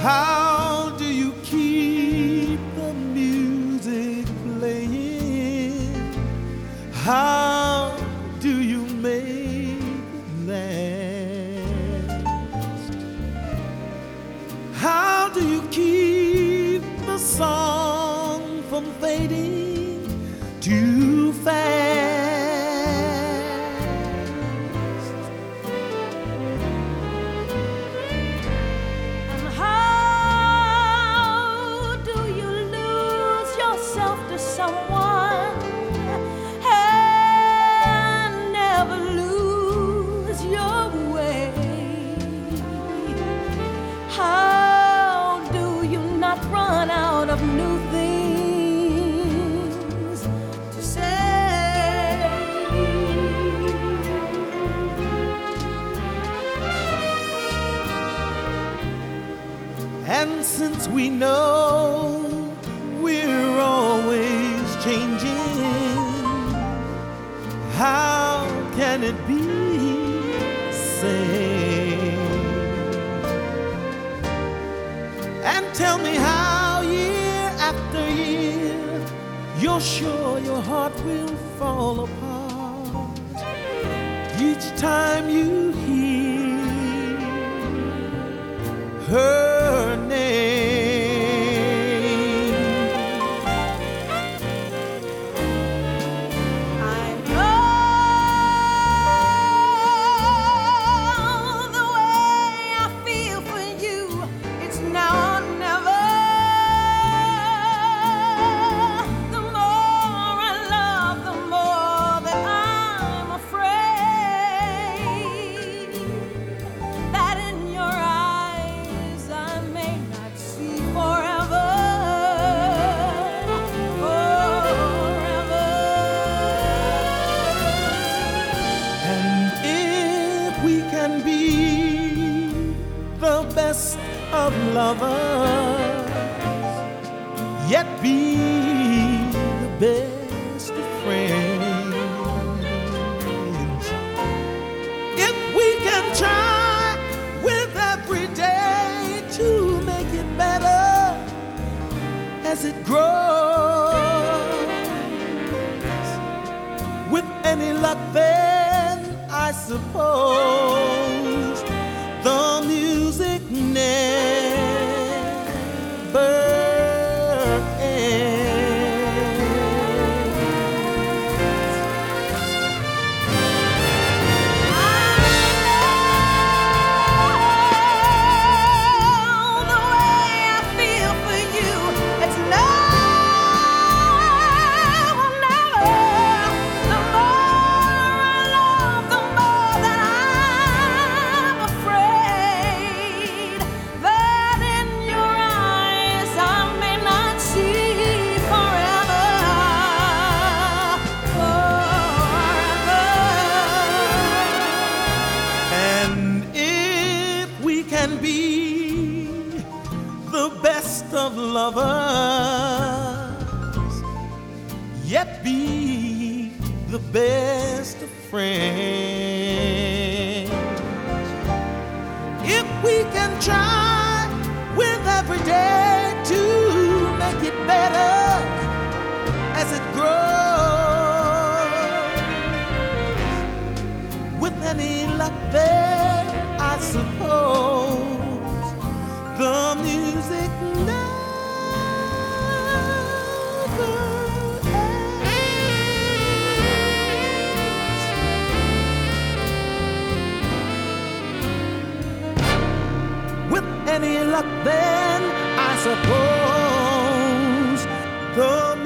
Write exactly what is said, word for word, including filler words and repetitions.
How do you keep the music playing? How do you make it last? How do you keep the song from fading too fast? Someone and never lose your way. How do you not run out of new things to say? And since we know we're always changing, how can it be the same? And tell me how year after year you're sure your heart will fall apart each time you hear her name. We can be the best of lovers, yet be the best of friends. If we can try with every day to make it better as it grows, with any luck then I suppose the music never can be the best of lovers, yet be the best of friends. If we can try with every day to make it better as it grows, with any luck there I suppose the music never ends. With any luck then I suppose the